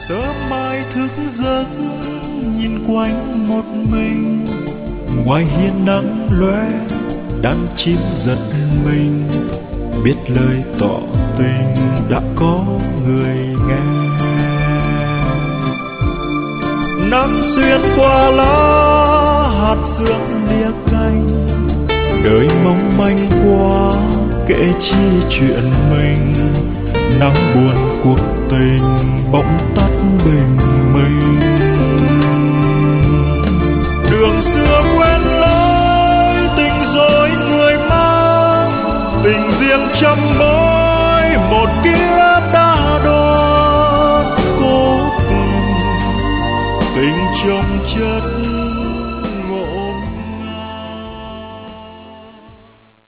Sớm mai thức giấc nhìn quanh một mình, ngoài hiên nắng lóe đám chim giật mình, biết lời tỏ tình đã có người nghe. Nắng xuyên qua lá hạt sương lia cành, đời mong manh quá kể chi chuyện mình. Nắng buồn cuộc tình bỗng tắt bình minh. Đường xưa quen lối tình dối người mang, tình riêng trăm mối một kiếp đã đón. Cố tình tình chồng chất